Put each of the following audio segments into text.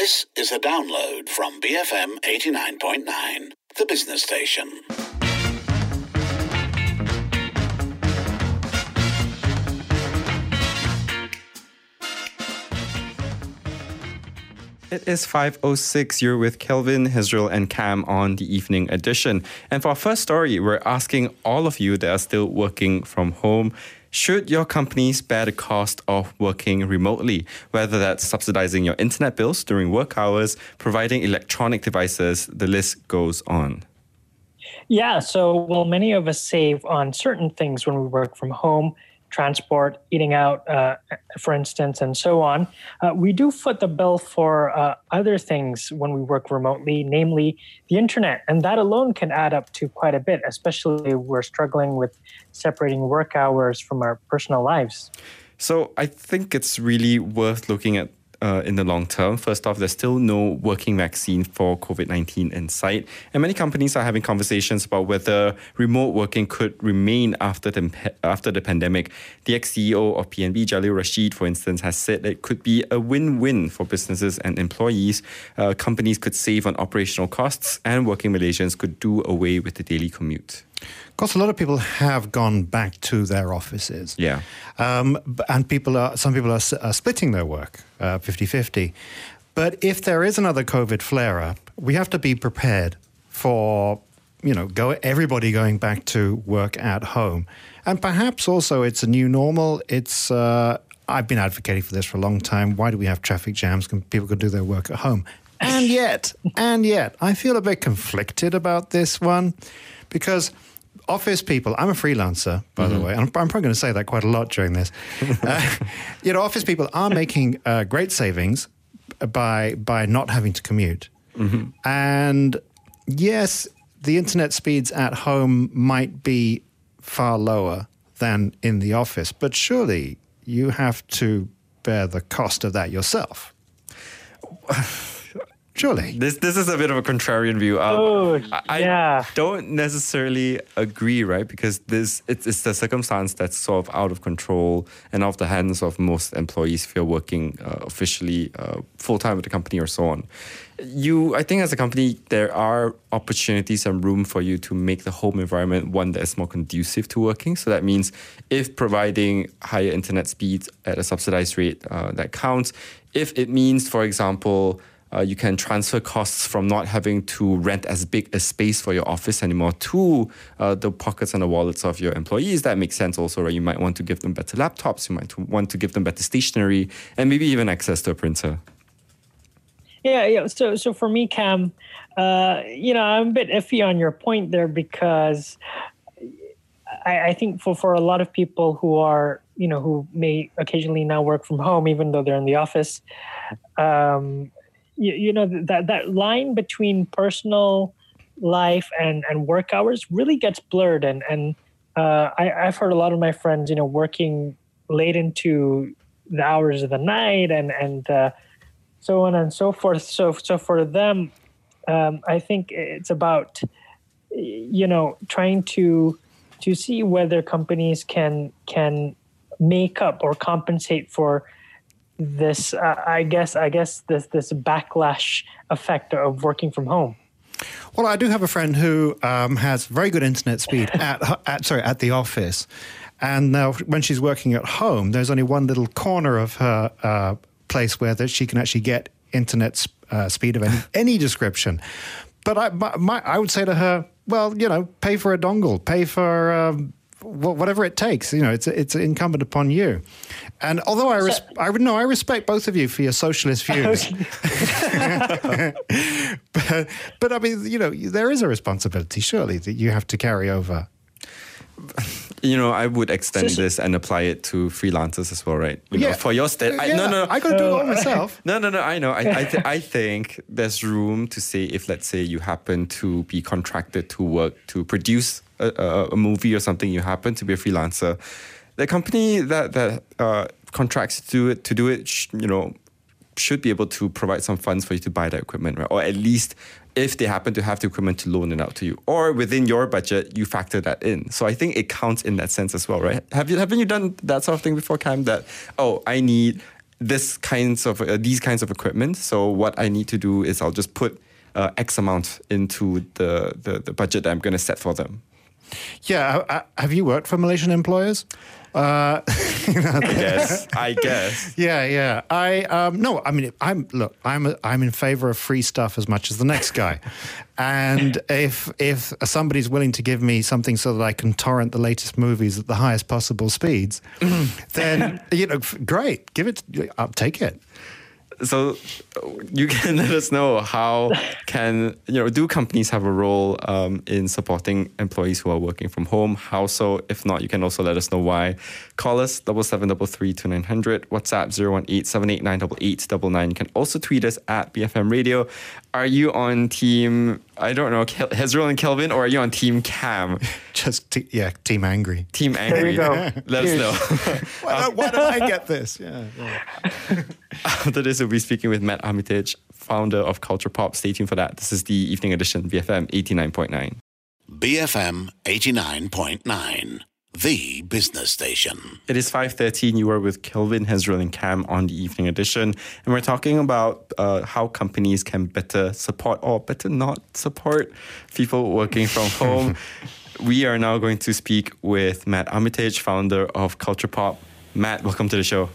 This is a download from BFM 89.9, the business station. It is 5:06. You're with Kelvin, Hezrel, and Cam on the evening edition. And for our first story, we're asking all of you that are still working from home, should your companies bear the cost of working remotely? Whether that's subsidizing your internet bills during work hours, providing electronic devices, the list goes on. Yeah, so while many of us save on certain things when we work from home, transport, eating out, for instance, and so on, we do foot the bill for other things when we work remotely, namely the internet. And that alone can add up to quite a bit, especially if we're struggling with separating work hours from our personal lives. So I think it's really worth looking at in the long term. First off, there's still no working vaccine for COVID-19 in sight. And many companies are having conversations about whether remote working could remain after the pandemic. The ex-CEO of PNB, Jalil Rashid, for instance, has said that it could be a win-win for businesses and employees. Companies could save on operational costs and working Malaysians could do away with the daily commute. Of course, a lot of people have gone back to their offices. Yeah. And some people are splitting their work 50-50. But if there is another COVID flare-up, we have to be prepared for, everybody going back to work at home. And perhaps also it's a new normal. It's I've been advocating for this for a long time. Why do we have traffic jams? People could do their work at home. And yet, I feel a bit conflicted about this one because office people, I'm a freelancer, by the way, and I'm probably going to say that quite a lot during this. Office people are making great savings by not having to commute. Mm-hmm. And yes, the internet speeds at home might be far lower than in the office, but surely you have to bear the cost of that yourself. Surely. This is a bit of a contrarian view. I don't necessarily agree, right? Because it's the circumstance that's sort of out of control and off the hands of most employees if you're working officially full-time with the company or so on. I think as a company, there are opportunities and room for you to make the home environment one that is more conducive to working. So that means if providing higher internet speeds at a subsidized rate, that counts. If it means, for example, you can transfer costs from not having to rent as big a space for your office anymore to the pockets and the wallets of your employees. That makes sense also, right? You might want to give them better laptops. You might want to give them better stationery and maybe even access to a printer. Yeah. So for me, Cam, I'm a bit iffy on your point there because I think for a lot of people who are, who may occasionally now work from home, even though they're in the office, that line between personal life and work hours really gets blurred. And I've heard a lot of my friends, working late into the hours of the night and so on and so forth. So for them, I think it's about, trying to see whether companies can make up or compensate for this, this backlash effect of working from home. Well, I do have a friend who has very good internet speed at the office, and now when she's working at home, there's only one little corner of her place where that she can actually get internet speed of any description. But I would say to her, well, pay for a dongle, pay for whatever it takes. It's incumbent upon you. And although I respect both of you for your socialist views, but I mean, there is a responsibility surely that you have to carry over. I would extend this and apply it to freelancers as well, right? For your I got to do it all myself. No, I know. I think there's room to say if, let's say, you happen to be contracted to work to produce a movie or something, you happen to be a freelancer, the company that contracts to do it, should be able to provide some funds for you to buy that equipment, right? Or at least if they happen to have the equipment to loan it out to you, or within your budget, you factor that in. So I think it counts in that sense as well, right? Haven't you done that sort of thing before, Cam? That, I need these kinds of equipment. So what I need to do is I'll just put X amount into the budget that I'm going to set for them. Yeah. Have you worked for Malaysian employers? I guess. Yeah. I'm in favor of free stuff as much as the next guy. And if somebody's willing to give me something so that I can torrent the latest movies at the highest possible speeds, then, great. I'll take it. So you can let us know how do companies have a role in supporting employees who are working from home? How so? If not, you can also let us know why. Call us 7733-2900, WhatsApp 018-789-8899. You can also tweet us at BFM Radio. Are you on team, Hezrul and Kelvin, or are you on team Cam? Team Angry. Team Angry. There you go. Let us know. Why did I get this? Yeah. After this, we'll be speaking with Matt Armitage, founder of Culture Pop. Stay tuned for that. This is the Evening Edition, BFM 89.9. BFM 89.9, the business station. It is 5:13. You are with Kelvin, Hezrul, and Cam on the Evening Edition. And we're talking about how companies can better support or better not support people working from home. We are now going to speak with Matt Armitage, founder of Culture Pop. Matt, welcome to the show.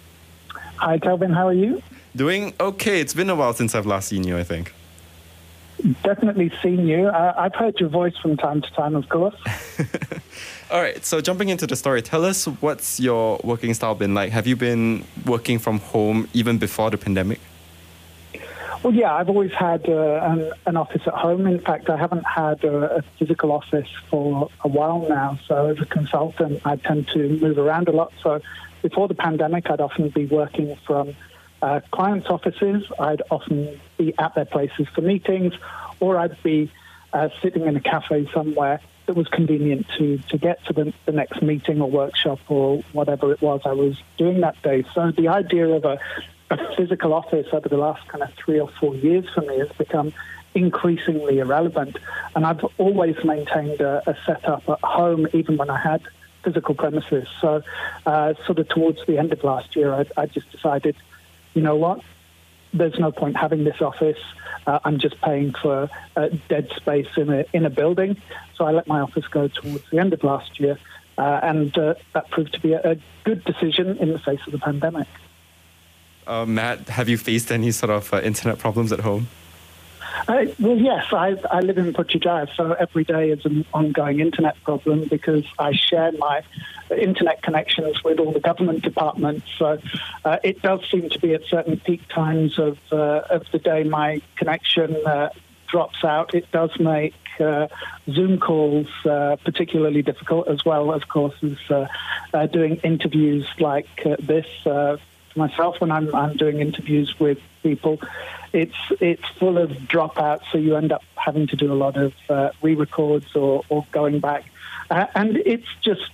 Hi, Kelvin. How are you? Doing okay. It's been a while since I've last seen you, I think. Definitely seen you. I've heard your voice from time to time, of course. All right. So jumping into the story, tell us what's your working style been like? Have you been working from home even before the pandemic? Well, yeah, I've always had an office at home. In fact, I haven't had a physical office for a while now. So as a consultant, I tend to move around a lot. So before the pandemic, I'd often be working from clients' offices. I'd often be at their places for meetings, or I'd be sitting in a cafe somewhere that was convenient to get to the next meeting or workshop or whatever it was I was doing that day. So the idea of a physical office over the last kind of 3 or 4 years for me has become increasingly irrelevant. And I've always maintained a setup at home, even when I had physical premises. So sort of towards the end of last year, I just decided, you know what, there's no point having this office. I'm just paying for dead space in a building. So I let my office go towards the end of last year. And that proved to be a good decision in the face of the pandemic. Matt, have you faced any sort of internet problems at home? Well, yes, I live in Putrajaya, so every day is an ongoing internet problem because I share my internet connections with all the government departments. So it does seem to be at certain peak times of the day my connection drops out. It does make Zoom calls particularly difficult, as well, of course, as doing interviews like this. Myself, when I'm doing interviews with people, it's full of dropouts, so you end up having to do a lot of re-records or going back, and it's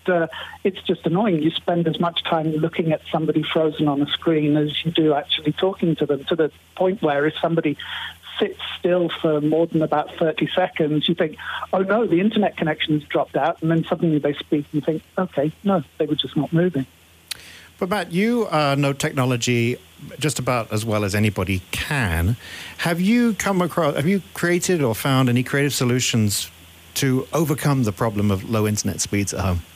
just annoying. You spend as much time looking at somebody frozen on a screen as you do actually talking to them, to the point where if somebody sits still for more than about 30 seconds, you think, oh no, the internet connection has dropped out, and then suddenly they speak and you think, okay, no, they were just not moving. But Matt, you know technology just about as well as anybody can. Have you created or found any creative solutions to overcome the problem of low internet speeds at home?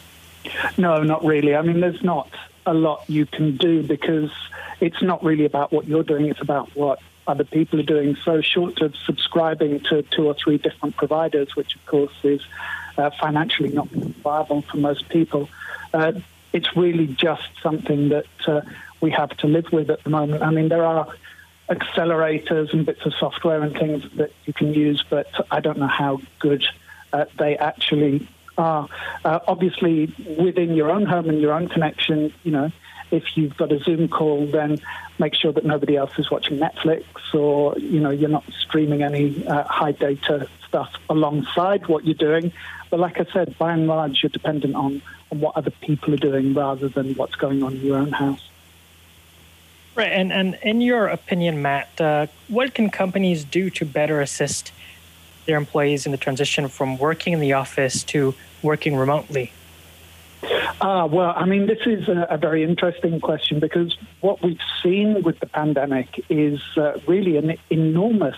No, not really. I mean, there's not a lot you can do because it's not really about what you're doing. It's about what other people are doing. So short of subscribing to 2 or 3 different providers, which of course is financially not viable for most people, it's really just something that we have to live with at the moment. I mean, there are accelerators and bits of software and things that you can use, but I don't know how good they actually are. Obviously, within your own home and your own connection, you know, if you've got a Zoom call, then make sure that nobody else is watching Netflix or, you know, you're not streaming any high data stuff alongside what you're doing. But like I said, by and large, you're dependent on what other people are doing rather than what's going on in your own house. Right. And in your opinion, Matt, what can companies do to better assist their employees in the transition from working in the office to working remotely? Well, I mean, this is a very interesting question because what we've seen with the pandemic is really an enormous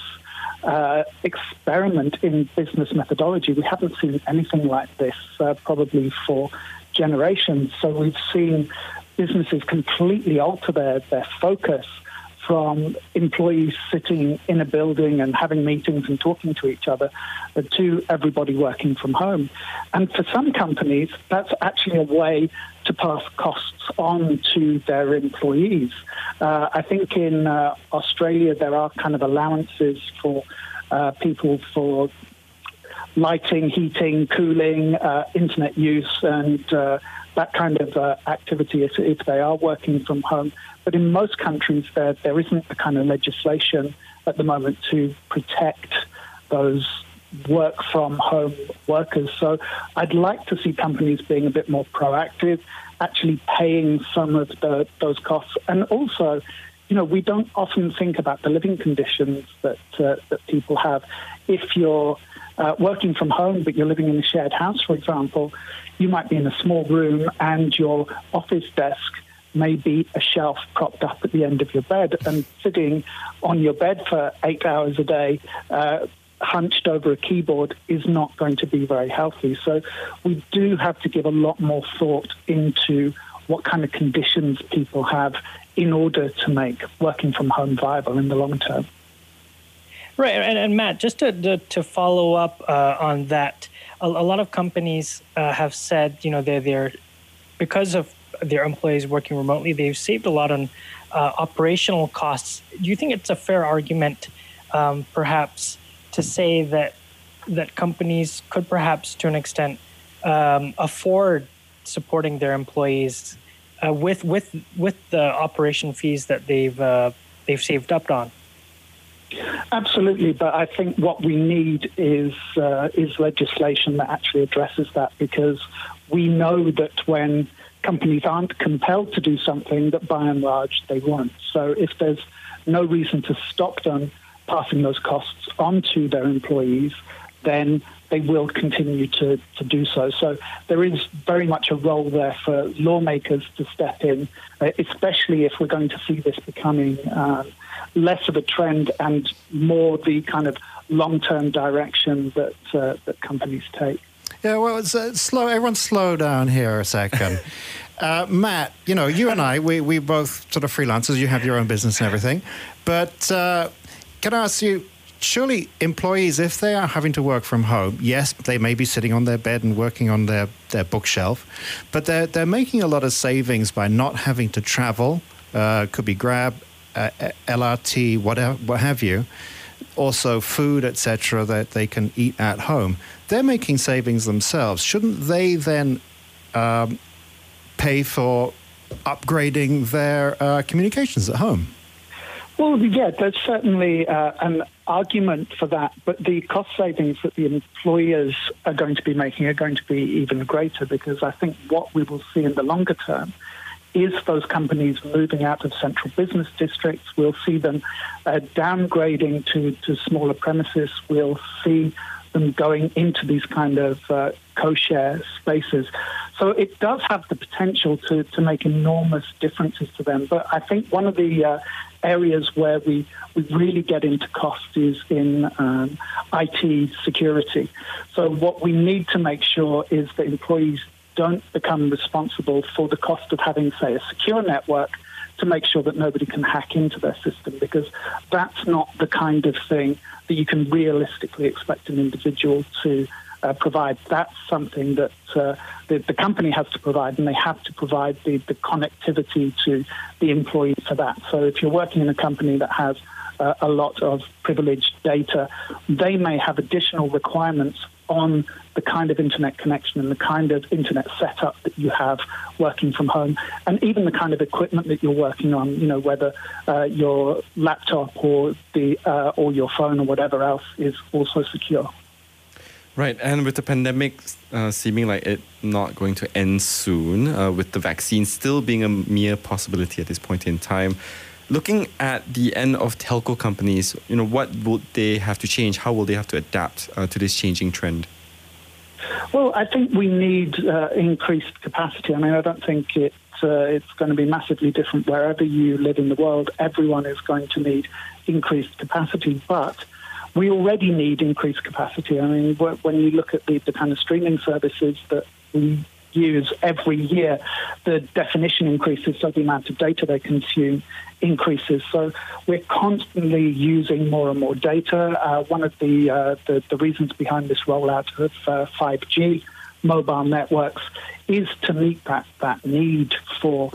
experiment in business methodology. We haven't seen anything like this probably for generations. So we've seen businesses completely alter their focus from employees sitting in a building and having meetings and talking to each other to everybody working from home. And for some companies, that's actually a way to pass costs on to their employees. I think in Australia, there are kind of allowances for people for lighting, heating, cooling, internet use, and that kind of activity if they are working from home. But in most countries, there isn't the kind of legislation at the moment to protect those work from home workers. So I'd like to see companies being a bit more proactive, actually paying some of those costs. And also, you know, we don't often think about the living conditions that people have. If you're working from home, but you're living in a shared house, for example, you might be in a small room and your office desk may be a shelf propped up at the end of your bed, and sitting on your bed for 8 hours a day, hunched over a keyboard, is not going to be very healthy. So we do have to give a lot more thought into what kind of conditions people have in order to make working from home viable in the long term. Right, and Matt, just to follow up on that, a lot of companies have said, you know, they're because of their employees working remotely, they've saved a lot on operational costs. Do you think it's a fair argument, perhaps, to say that companies could perhaps, to an extent, afford supporting their employees with the operation fees that they've saved up on? Absolutely, but I think what we need is legislation that actually addresses that, because we know that when companies aren't compelled to do something, that by and large they won't. So if there's no reason to stop them passing those costs on to their employees, then they will continue to do so. So there is very much a role there for lawmakers to step in, especially if we're going to see this becoming less of a trend and more the kind of long-term direction that companies take. Yeah, well, it's slow. Everyone slow down here a second. Matt, you know, you and I, we both sort of freelancers. You have your own business and everything. But can I ask you, surely employees, if they are having to work from home, yes, they may be sitting on their bed and working on their bookshelf, but they're making a lot of savings by not having to travel. Could be Grab, LRT, whatever, what have you. Also food, etc., that they can eat at home. They're making savings themselves. Shouldn't they then pay for upgrading their communications at home? Well, yeah, there's certainly an argument for that, but the cost savings that the employers are going to be making are going to be even greater, because I think what we will see in the longer term is those companies moving out of central business districts. We'll see them downgrading to smaller premises. We'll see them going into these kind of co-share spaces. So it does have the potential to make enormous differences to them. But I think one of the areas where we really get into cost is in IT security. So what we need to make sure is that employees don't become responsible for the cost of having, say, a secure network to make sure that nobody can hack into their system, because that's not the kind of thing that you can realistically expect an individual to provide. That's something that the company has to provide, and they have to provide the connectivity to the employee for that. So if you're working in a company that has a lot of privileged data, they may have additional requirements on the kind of internet connection and the kind of internet setup that you have working from home, and even the kind of equipment that you're working on, you know, whether your laptop or your phone or whatever else is also secure. Right, and with the pandemic seeming like it not going to end soon, with the vaccine still being a mere possibility at this point in time, looking at the end of telco companies, you know, what will they have to change? How will they have to adapt to this changing trend? Well, I think we need increased capacity. I mean, I don't think it's going to be massively different wherever you live in the world. Everyone is going to need increased capacity, but we already need increased capacity. I mean, when you look at the kind of streaming services that we use every year, the definition increases, so the amount of data they consume increases. So we're constantly using more and more data. One of the reasons behind this rollout of 5G mobile networks is to meet that need for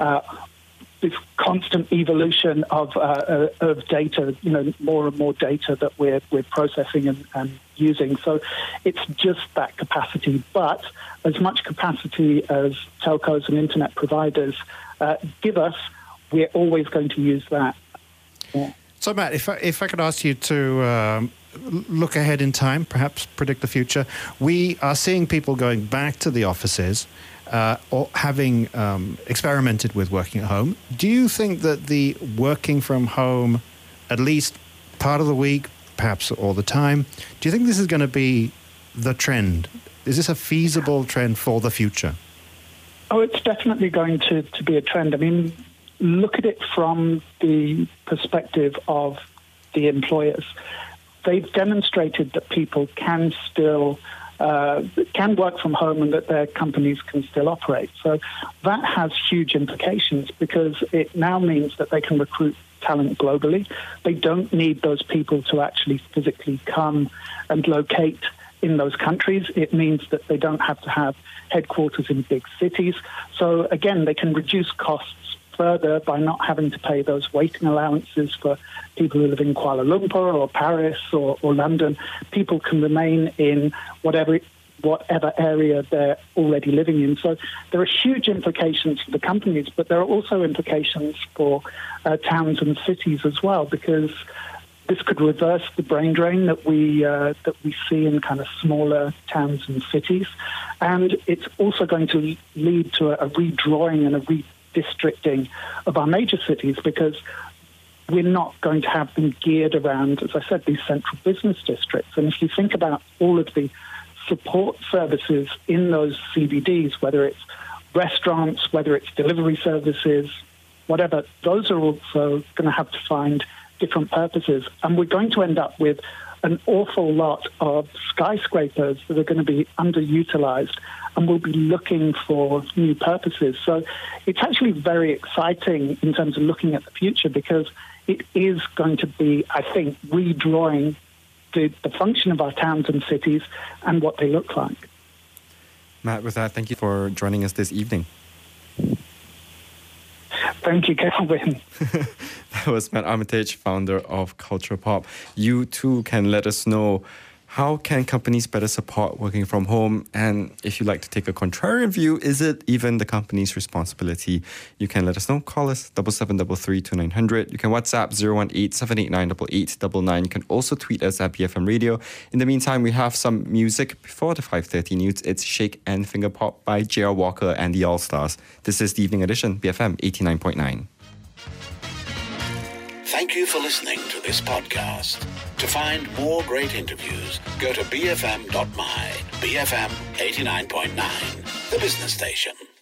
this constant evolution of data, more and more data that we're processing and using. So it's just that capacity. But as much capacity as telcos and internet providers give us, we're always going to use that. Yeah. So, Matt, if I could ask you to look ahead in time, perhaps predict the future, we are seeing people going back to the offices or having experimented with working at home. Do you think that the working from home, at least part of the week, perhaps all the time, do you think this is going to be the trend? Is this a feasible trend for the future? Oh, it's definitely going to be a trend. I mean, look at it from the perspective of the employers. They've demonstrated that people can still can work from home and that their companies can still operate. So that has huge implications because it now means that they can recruit talent globally. They don't need those people to actually physically come and locate in those countries. It means that they don't have to have headquarters in big cities. So again, they can reduce costs further by not having to pay those waiting allowances for people who live in Kuala Lumpur or Paris or London. People can remain in whatever area they're already living in. So there are huge implications for the companies, but there are also implications for towns and cities as well, because this could reverse the brain drain that we see in kind of smaller towns and cities. And it's also going to lead to a redrawing and a redistricting of our major cities, because we're not going to have them geared around, as I said, these central business districts. And if you think about all of the support services in those CBDs, whether it's restaurants, whether it's delivery services, whatever, those are also going to have to find different purposes. And we're going to end up with an awful lot of skyscrapers that are going to be underutilized and will be looking for new purposes. So it's actually very exciting in terms of looking at the future, because it is going to be, I think, redrawing the function of our towns and cities and what they look like. Matt, with that, thank you for joining us this evening. Thank you, Kelvin. That was Matt Armitage, founder of Culture Pop. You too can let us know, how can companies better support working from home? And if you'd like to take a contrarian view, is it even the company's responsibility? You can let us know. Call us 7733-2900. You can WhatsApp 018-789-8899. You can also tweet us at BFM Radio. In the meantime, we have some music before the 5:30 news. It's Shake and Finger Pop by J.R. Walker and the All-Stars. This is the Evening Edition, BFM 89.9. Thank you for listening to this podcast. To find more great interviews, go to bfm.my. BFM 89.9, the business station.